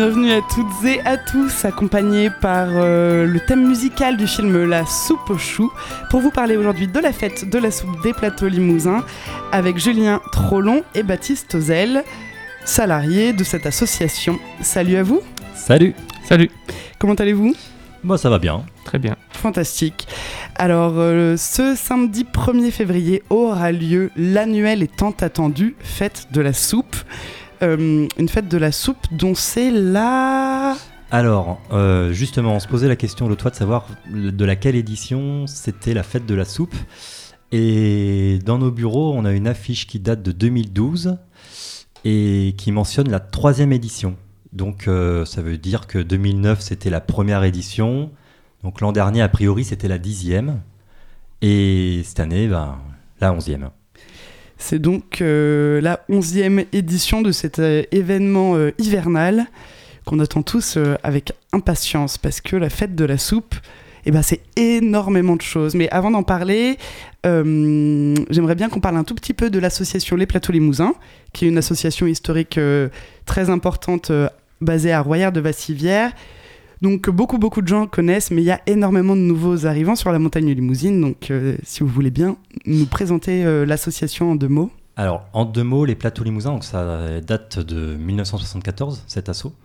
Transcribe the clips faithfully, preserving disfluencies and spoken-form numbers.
bienvenue à toutes et à tous, accompagnés par euh, le thème musical du film La Soupe aux choux, pour vous parler aujourd'hui de la fête de la soupe des plateaux limousins, avec Julien Trollon et Baptiste Ozel, salariés de cette association. Salut à vous. Salut. Salut. Comment allez-vous ? Moi ça va bien. Très bien. Fantastique. Alors, euh, ce samedi premier février aura lieu l'annuelle et tant attendue fête de la soupe. Euh, une fête de la soupe dont c'est la... Alors, euh, justement, on se posait la question l'autre fois de savoir de laquelle édition c'était la fête de la soupe. Et dans nos bureaux, on a une affiche qui date de deux mille douze et qui mentionne la troisième édition. Donc, euh, ça veut dire que deux mille neuf, c'était la première édition. Donc, l'an dernier, a priori, c'était la dixième. Et cette année, ben, la onzième. C'est donc euh, la onzième édition de cet euh, événement euh, hivernal qu'on attend tous euh, avec impatience, parce que la fête de la soupe, eh ben, c'est énormément de choses. Mais avant d'en parler, euh, j'aimerais bien qu'on parle un tout petit peu de l'association Les Plateaux Limousins, qui est une association historique euh, très importante euh, basée à Royères-de-Vassivière. Donc beaucoup beaucoup de gens connaissent, mais il y a énormément de nouveaux arrivants sur la montagne limousine. Donc euh, si vous voulez bien nous présenter euh, l'association en deux mots. Alors en deux mots, les Plateaux Limousins, donc ça date de dix-neuf cent soixante-quatorze, cet assaut.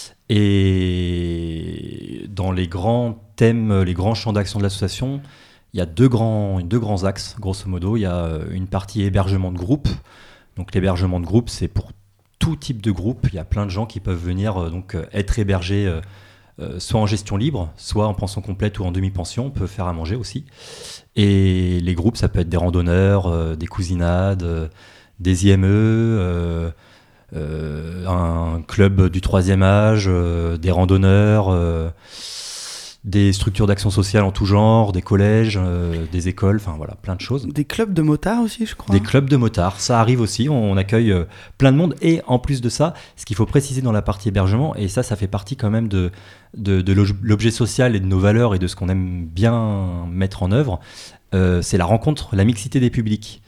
Et dans les grands thèmes, les grands champs d'action de l'association, il y a deux grands, deux grands axes, grosso modo. Il y a une partie hébergement de groupe. Donc l'hébergement de groupe, c'est pour tout type de groupe. Il y a plein de gens qui peuvent venir euh, donc, être hébergés euh, Euh, soit en gestion libre, soit en pension complète ou en demi-pension, on peut faire à manger aussi. Et les groupes, ça peut être des randonneurs, euh, des cousinades, euh, des I M E, euh, euh, un club du troisième âge, euh, des randonneurs, euh, des structures d'action sociale en tout genre, des collèges, euh, des écoles, enfin voilà, plein de choses. Des clubs de motards aussi, je crois. Des clubs de motards, ça arrive aussi, on, on accueille euh, plein de monde. Et en plus de ça, ce qu'il faut préciser dans la partie hébergement, et ça, ça fait partie quand même de, de, de l'objet social et de nos valeurs et de ce qu'on aime bien mettre en œuvre, euh, c'est la rencontre, la mixité des publics.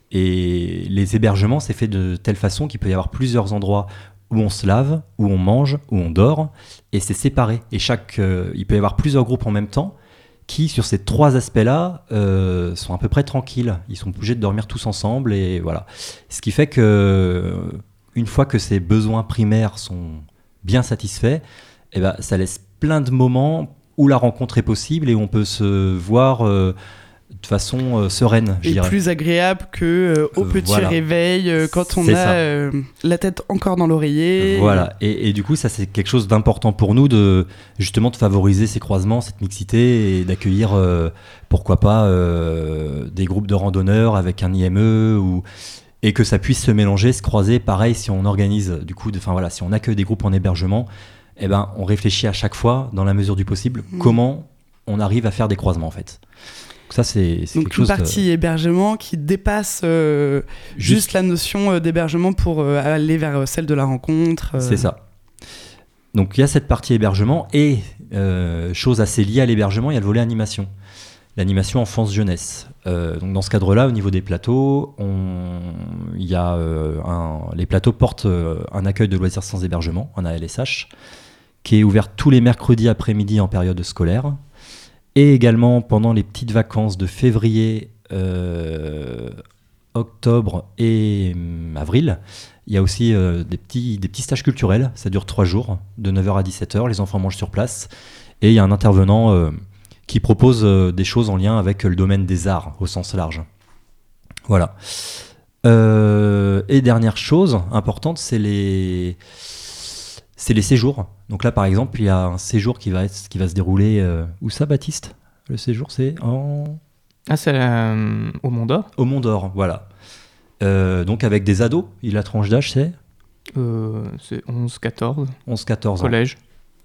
Et les hébergements, c'est fait de telle façon qu'il peut y avoir plusieurs endroits où on se lave, où on mange, où on dort, et c'est séparé. Et chaque, euh, il peut y avoir plusieurs groupes en même temps qui, sur ces trois aspects-là, euh, sont à peu près tranquilles. Ils sont obligés de dormir tous ensemble, et voilà. Ce qui fait que, une fois que ces besoins primaires sont bien satisfaits, eh ben, ça laisse plein de moments où la rencontre est possible et où on peut se voir euh, de façon euh, sereine, je et dirais. plus agréable que euh, au petit voilà. réveil euh, quand on C'est a euh, la tête encore dans l'oreiller. Voilà, et, et du coup ça c'est quelque chose d'important pour nous, de justement de favoriser ces croisements, cette mixité, et d'accueillir euh, pourquoi pas euh, des groupes de randonneurs avec un I M E, ou et que ça puisse se mélanger, se croiser. Pareil, si on organise du coup, enfin voilà, si on accueille des groupes en hébergement, eh ben on réfléchit à chaque fois, dans la mesure du possible, mmh. comment on arrive à faire des croisements en fait. Ça, c'est, c'est donc quelque une chose partie de... hébergement qui dépasse euh, juste... juste la notion euh, d'hébergement pour euh, aller vers euh, celle de la rencontre. Euh... C'est ça. Donc il y a cette partie hébergement, et euh, chose assez liée à l'hébergement, il y a le volet animation. L'animation enfance-jeunesse. Euh, donc dans ce cadre-là, au niveau des plateaux, on... il y a, euh, un... les plateaux portent euh, un accueil de loisirs sans hébergement, un A L S H, qui est ouvert tous les mercredis après-midi en période scolaire. Et également pendant les petites vacances de février, euh, octobre et euh, avril, il y a aussi euh, des, petits, des petits stages culturels. Ça dure trois jours, de neuf heures à dix-sept heures. Les enfants mangent sur place. Et il y a un intervenant euh, qui propose euh, des choses en lien avec le domaine des arts au sens large. Voilà. Euh, et dernière chose importante, c'est les... c'est les séjours. Donc là, par exemple, il y a un séjour qui va, être, qui va se dérouler... Euh, où ça, Baptiste ? Le séjour, c'est en... Ah, c'est euh, au Mont d'Or ? Au Mont d'Or, voilà. Euh, donc avec des ados. Et la tranche d'âge, c'est euh, C'est onze quatorze. onze quatorze ans. Collège.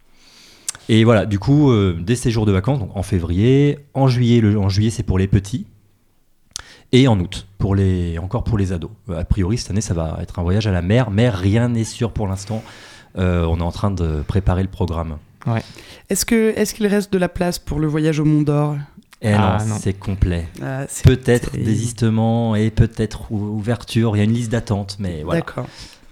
Et voilà, du coup, euh, des séjours de vacances, donc en février. En juillet, le, en juillet, c'est pour les petits. Et en août, pour les, encore pour les ados. A priori, cette année, ça va être un voyage à la mer, mais rien n'est sûr pour l'instant. Euh, on est en train de préparer le programme. Ouais. Est-ce que, est-ce qu'il reste de la place pour le voyage au Mont d'Or ? Eh ah, non, non, c'est complet. Ah, c'est peut-être terrible. désistement et peut-être ouverture. Il y a une liste d'attente, mais voilà. D'accord.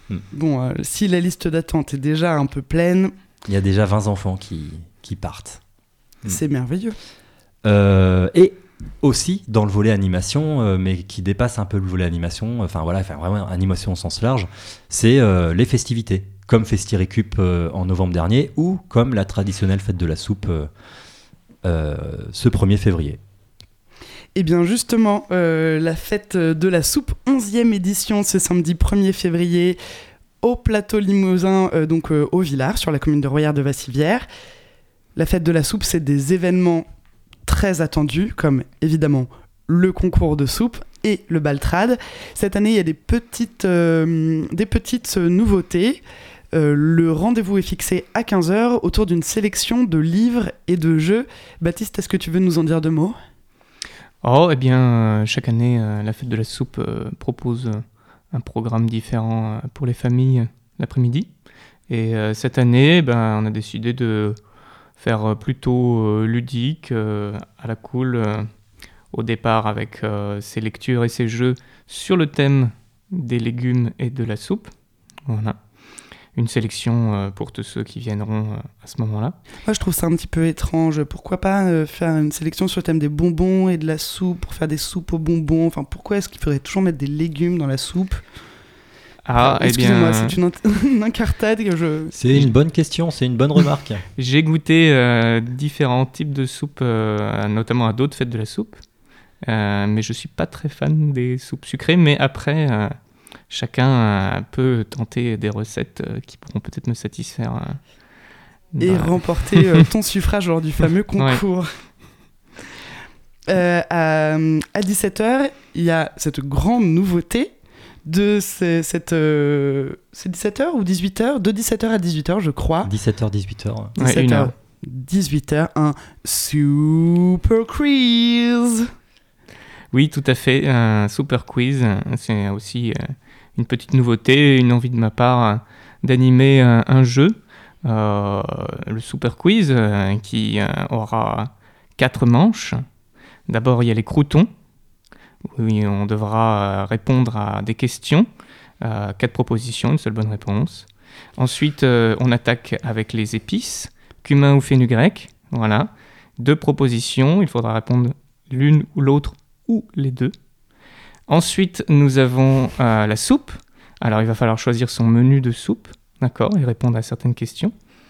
Mm. Bon, euh, si la liste d'attente est déjà un peu pleine, Il y a déjà vingt enfants qui, qui partent. Mm. c'est merveilleux. Euh, et aussi dans le volet animation, euh, mais qui dépasse un peu le volet animation, enfin voilà, enfin, vraiment animation au sens large, c'est euh, les festivités, comme Festi-Récup euh, en novembre dernier, ou comme la traditionnelle fête de la soupe euh, euh, ce premier février. Et bien justement, euh, la fête de la soupe, onzième édition, ce samedi premier février, au plateau Limousin, euh, donc euh, au Villard, sur la commune de Royère-de-Vassivière. La fête de la soupe, c'est des événements très attendus, comme évidemment le concours de soupe et le baltrade. Cette année, il y a des petites, euh, des petites nouveautés. Euh, le rendez-vous est fixé à quinze heures autour d'une sélection de livres et de jeux. Baptiste, est-ce que tu veux nous en dire deux mots ? Oh, eh bien, euh, chaque année, euh, la fête de la soupe euh, propose euh, un programme différent euh, pour les familles euh, l'après-midi. Et euh, cette année, ben, on a décidé de faire euh, plutôt euh, ludique, euh, à la cool, euh, au départ avec euh, ses lectures et ses jeux sur le thème des légumes et de la soupe. Voilà. Une sélection euh, pour tous ceux qui viendront euh, à ce moment-là. Moi, je trouve ça un petit peu étrange. Pourquoi pas euh, faire une sélection sur le thème des bonbons et de la soupe pour faire des soupes aux bonbons ? Enfin, pourquoi est-ce qu'il faudrait toujours mettre des légumes dans la soupe ? Ah, Enfin, eh excusez-moi, bien, c'est une, int- une incartade que je... C'est une bonne question, c'est une bonne remarque. j'ai goûté euh, différents types de soupes, euh, notamment à d'autres fêtes de la soupe. Euh, mais je suis pas très fan des soupes sucrées. Mais après, euh, chacun euh, peut tenter des recettes euh, qui pourront peut-être me satisfaire. euh, Et dans- remporter euh, ton suffrage lors du fameux concours. Euh, à, à dix-sept heures, il y a cette grande nouveauté de ce- cette... euh, c'est dix-sept heures ou dix-huit heures ? De dix-sept heures à dix-huit heures, je crois. dix-sept heures dix-huit heures. Ouais, dix-sept une heures, heure. dix-huit heures, un super quiz. Oui, tout à fait. Un super quiz, euh, c'est aussi euh, une petite nouveauté, une envie de ma part euh, d'animer un, un jeu, euh, le super quiz, euh, qui euh, aura quatre manches. D'abord, il y a les croûtons, où on devra euh, répondre à des questions, euh, quatre propositions, une seule bonne réponse. Ensuite, euh, on attaque avec les épices, cumin ou fenugrec, voilà. Deux propositions, il faudra répondre l'une ou l'autre ou les deux. Ensuite, nous avons euh, la soupe. Alors, il va falloir choisir son menu de soupe, d'accord, et répondre à certaines questions.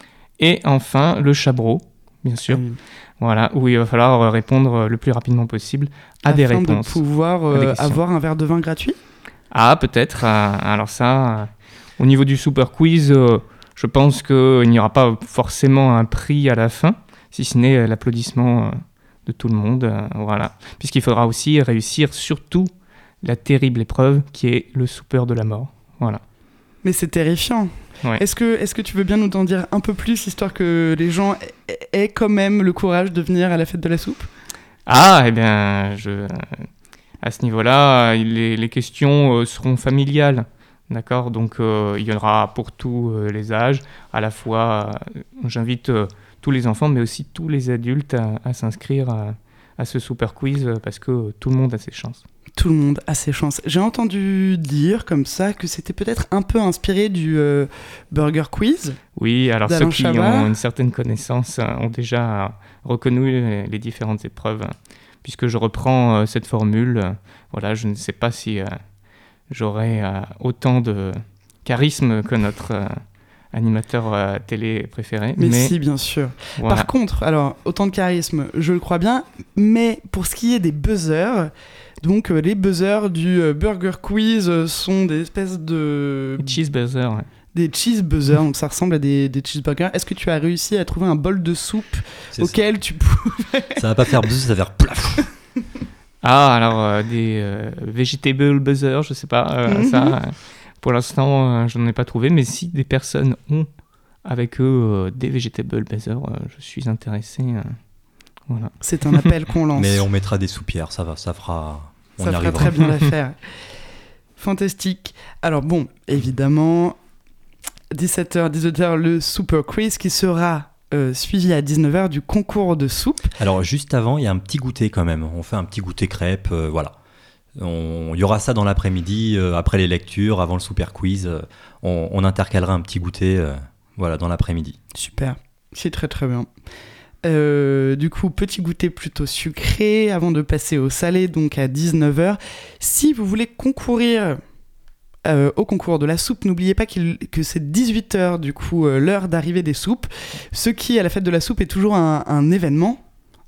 Et enfin, le chabreau, bien sûr, Euh, voilà, où il va falloir répondre le plus rapidement possible à des afin réponses. de pouvoir à des euh, questions. avoir un verre de vin gratuit. Ah, peut-être. euh, alors ça, euh, au niveau du super quiz, euh, je pense qu'il n'y aura pas forcément un prix à la fin, si ce n'est euh, l'applaudissement euh, de tout le monde, euh, voilà. Puisqu'il faudra aussi réussir surtout la terrible épreuve qui est le soupeur de la mort. Voilà. Mais c'est terrifiant. Ouais. Est-ce que, est-ce que tu veux bien nous en dire un peu plus, histoire que les gens aient- aient quand même le courage de venir à la fête de la soupe ? Ah, eh bien, je, à ce niveau-là, les, les questions euh, seront familiales. D'accord, donc euh, il y en aura pour tous euh, les âges. À la fois, euh, j'invite euh, tous les enfants, mais aussi tous les adultes à, à s'inscrire à, à ce super quiz euh, parce que euh, tout le monde a ses chances. Tout le monde a ses chances. J'ai entendu dire comme ça que c'était peut-être un peu inspiré du euh, Burger Quiz. Oui, alors d'Alain ceux qui Chabat. ont une certaine connaissance euh, ont déjà euh, reconnu les, les différentes épreuves. euh, Puisque je reprends euh, cette formule, euh, voilà, je ne sais pas si euh, j'aurai euh, autant de charisme que notre euh, animateur euh, télé préféré. Mais, si, bien sûr. voilà. Par contre, alors, autant de charisme, je le crois bien, mais pour ce qui est des buzzers, donc euh, les buzzers du euh, Burger Quiz euh, sont des espèces de... Cheeseburger, ouais. des cheese buzzers, donc ça ressemble à des, des cheeseburgers. Est-ce que tu as réussi à trouver un bol de soupe C'est auquel tu pouvais... ça. Ça va pas faire buzz, ça va faire plaf. Ah, alors euh, des euh, vegetable buzzer, je sais pas, euh, Mhm. ça, euh, pour l'instant, euh, je n'en ai pas trouvé, mais si des personnes ont avec eux euh, des vegetable buzzer, euh, je suis intéressé. euh, voilà. C'est un appel qu'on lance. Mais on mettra des soupières, ça va, ça fera. On Ça y fera arrivera. très bien l'affaire. Fantastique. Alors bon, évidemment, dix-sept heures, dix-huit heures, le Super Quiz qui sera euh, suivi à dix-neuf heures du concours de soupe. Alors juste avant, il y a un petit goûter quand même. On fait un petit goûter crêpe, euh, voilà. On, il y aura ça dans l'après-midi, euh, après les lectures, avant le super quiz. Euh, on, on intercalera un petit goûter euh, voilà, dans l'après-midi. Super, c'est très très bien. Euh, du coup, petit goûter plutôt sucré avant de passer au salé, donc à dix-neuf heures. Si vous voulez concourir euh, au concours de la soupe, n'oubliez pas qu'il, que c'est dix-huit heures, du coup, euh, l'heure d'arrivée des soupes, ce qui, à la fête de la soupe, est toujours un, un événement.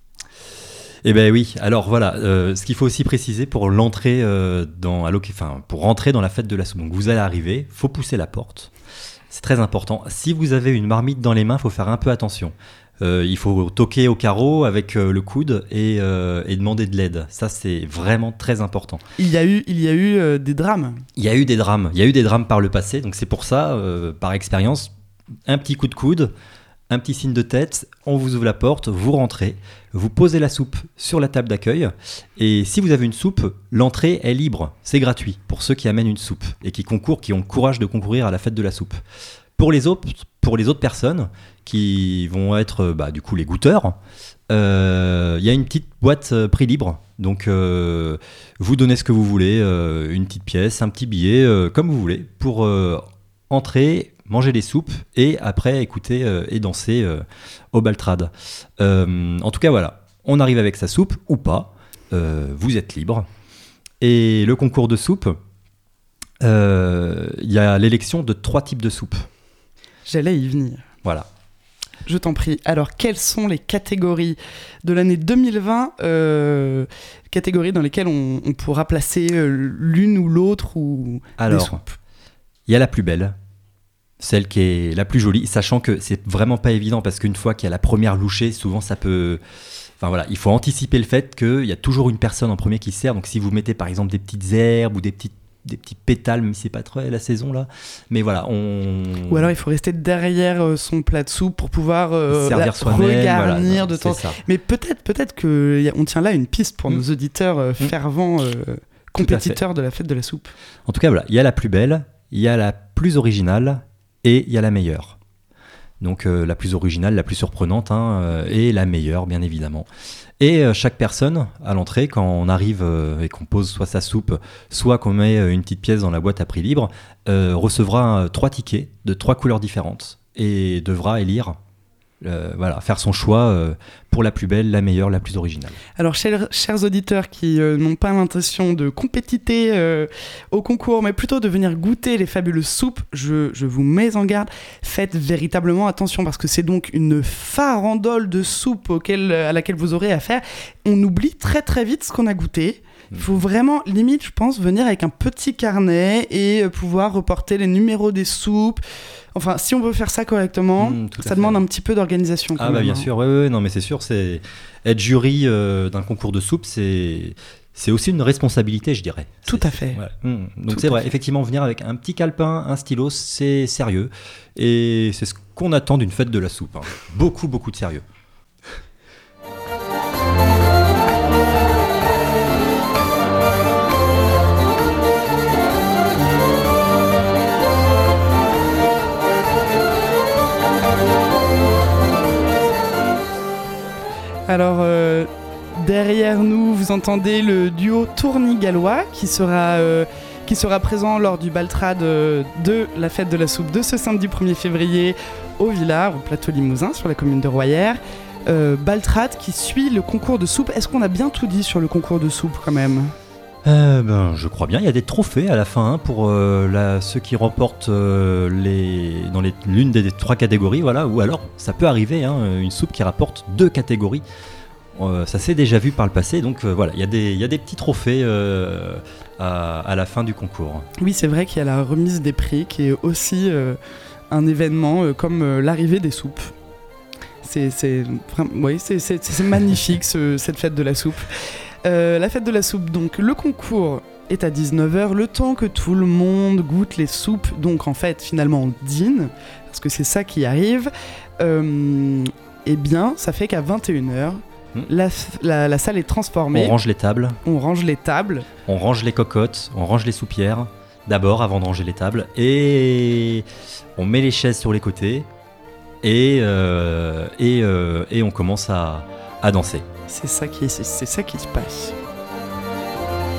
Eh bien oui, alors voilà, euh, ce qu'il faut aussi préciser pour l'entrée euh, dans, à enfin, pour rentrer dans la fête de la soupe. Donc vous allez arriver, il faut pousser la porte, c'est très important. Si vous avez une marmite dans les mains, il faut faire un peu attention. Euh, il faut toquer au carreau avec euh, le coude et, euh, et demander de l'aide. Ça, c'est vraiment très important. Il y a eu, il y a eu euh, des drames. Il y a eu des drames. Il y a eu des drames par le passé. Donc c'est pour ça, euh, par expérience, un petit coup de coude, un petit signe de tête, on vous ouvre la porte, vous rentrez, vous posez la soupe sur la table d'accueil. Et si vous avez une soupe, l'entrée est libre. C'est gratuit pour ceux qui amènent une soupe et qui concourent, qui ont le courage de concourir à la fête de la soupe. Pour les autres, pour les autres personnes qui vont être bah, du coup les goûteurs, il euh, y a une petite boîte euh, prix libre. Donc euh, vous donnez ce que vous voulez, euh, une petite pièce, un petit billet, euh, comme vous voulez, pour euh, entrer, manger des soupes et après écouter euh, et danser euh, au Baltrad. Euh, en tout cas voilà, on arrive avec sa soupe ou pas, euh, vous êtes libre. Et le concours de soupe, il euh, y a l'élection de trois types de soupes. J'allais y venir. Voilà. Je t'en prie. Alors, quelles sont les catégories de l'année deux mille vingt, euh, catégories dans lesquelles on, on pourra placer euh, l'une ou l'autre ou Alors, des soupes? Il y a la plus belle, celle qui est la plus jolie, sachant que c'est vraiment pas évident parce qu'une fois qu'il y a la première louchée, souvent ça peut... Enfin voilà, il faut anticiper le fait qu'il y a toujours une personne en premier qui sert. Donc si vous mettez par exemple des petites herbes ou des petites des petits pétales, mais c'est pas trop la saison là. Mais voilà, on... Ou alors il faut rester derrière euh, son plat de soupe pour pouvoir euh, servir la, soi-même, regarnir voilà, de c'est temps. ça. Mais peut-être, peut-être qu'on tient là une piste pour mmh. nos auditeurs euh, fervents euh, compétiteurs de la fête de la soupe. En tout cas, voilà, il y a la plus belle, il y a la plus originale et il y a la meilleure. Donc euh, la plus originale, la plus surprenante hein, euh, et la meilleure, bien évidemment. Et euh, chaque personne, à l'entrée, quand on arrive euh, et qu'on pose soit sa soupe, soit qu'on met euh, une petite pièce dans la boîte à prix libre, euh, recevra euh, trois tickets de trois couleurs différentes et devra élire, euh, voilà, faire son choix euh, pour la plus belle, la meilleure, la plus originale. Alors, chers, chers auditeurs qui euh, n'ont pas l'intention de compétiter euh, au concours, mais plutôt de venir goûter les fabuleuses soupes, je, je vous mets en garde. Faites véritablement attention parce que c'est donc une farandole de soupes auquel, à laquelle vous aurez affaire. On oublie très très vite ce qu'on a goûté. Il faut vraiment, limite, je pense, venir avec un petit carnet et euh, pouvoir reporter les numéros des soupes. Enfin, si on veut faire ça correctement, mmh, ça demande fait. un petit peu d'organisation. Ah, bah bien hein. sûr, ouais, ouais, non, mais c'est sûr, c'est... être jury euh, d'un concours de soupe, c'est... c'est aussi une responsabilité, je dirais. Tout c'est, à fait. Ouais. Mmh. Donc Tout c'est vrai, fait. effectivement, venir avec un petit calepin, un stylo, c'est sérieux. Et c'est ce qu'on attend d'une fête de la soupe. Hein. Beaucoup, beaucoup de sérieux. Alors, euh, derrière nous, vous entendez le duo Tourny-Gallois qui sera, euh, qui sera présent lors du Baltrad euh, de la fête de la soupe de ce samedi premier février au Villard, au plateau Limousin, sur la commune de Royères. Euh, Baltrad qui suit le concours de soupe. Est-ce qu'on a bien tout dit sur le concours de soupe quand même ? Euh, ben, je crois bien, il y a des trophées à la fin hein, pour euh, la, ceux qui remportent euh, les, dans les, l'une des, des trois catégories, voilà, ou alors ça peut arriver, hein, une soupe qui rapporte deux catégories, euh, ça s'est déjà vu par le passé, donc euh, voilà, il y, y a des petits trophées euh, à, à la fin du concours. Oui, c'est vrai qu'il y a la remise des prix qui est aussi euh, un événement euh, comme euh, l'arrivée des soupes. C'est, c'est, oui, c'est, c'est, c'est magnifique ce, cette fête de la soupe. Euh, la fête de la soupe, donc le concours est à dix-neuf heures, le temps que tout le monde goûte les soupes, donc en fait finalement on dîne, parce que c'est ça qui arrive, euh, et bien ça fait qu'à vingt et une heures, mmh. la, la, la salle est transformée. On range les tables. On range les tables. On range les cocottes, on range les soupières, d'abord avant de ranger les tables, et on met les chaises sur les côtés, et, euh, et, euh, et on commence à, à danser. C'est ça qui, c'est, c'est ça qui se passe.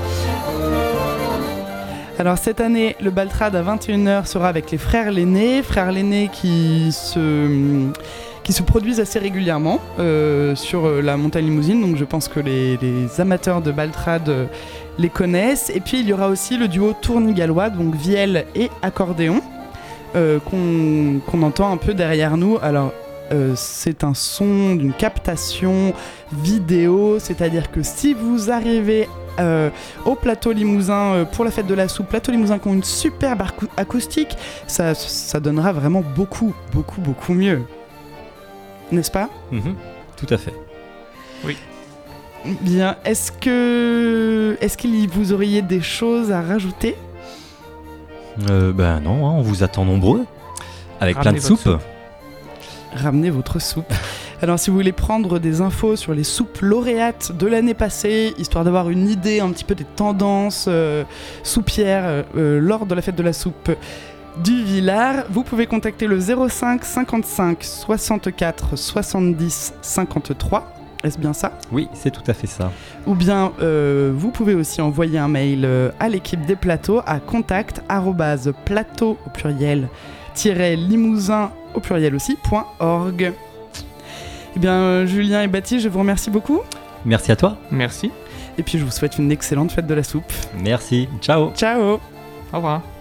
Alors cette année, le Baltrad à vingt et une heures sera avec les Frères Lenné, Frères Lenné qui se, qui se produisent assez régulièrement euh, sur la montagne Limousine, donc je pense que les, les amateurs de Baltrad euh, les connaissent. Et puis il y aura aussi le duo tournigallois, donc vielle et accordéon, euh, qu'on, qu'on entend un peu derrière nous. Alors euh, c'est un son d'une captation vidéo, c'est-à-dire que si vous arrivez Euh, au plateau Limousin euh, pour la fête de la soupe, plateau Limousin qui ont une superbe arcou- acoustique, ça, ça donnera vraiment beaucoup, beaucoup, beaucoup mieux. N'est-ce pas ? Mmh, tout à fait. Oui. Bien, est-ce que est-ce qu'il vous auriez des choses à rajouter ? Euh, ben non, hein, on vous attend nombreux, avec Ramenez plein de votre soupes. soupe. Ramenez votre soupe. Alors si vous voulez prendre des infos sur les soupes lauréates de l'année passée, histoire d'avoir une idée un petit peu des tendances euh, soupières euh, lors de la fête de la soupe du Villard, vous pouvez contacter le zéro cinq cinquante-cinq soixante-quatre soixante-dix cinquante-trois. Est-ce bien ça ? Oui, c'est tout à fait ça. Ou bien euh, vous pouvez aussi envoyer un mail euh, à l'équipe des plateaux à contact arobase plateau au pluriel tiret limousin au pluriel aussi point org. Eh bien, euh, Julien et Baptiste, je vous remercie beaucoup. Merci à toi. Merci. Et puis, je vous souhaite une excellente fête de la soupe. Merci. Ciao. Ciao. Au revoir.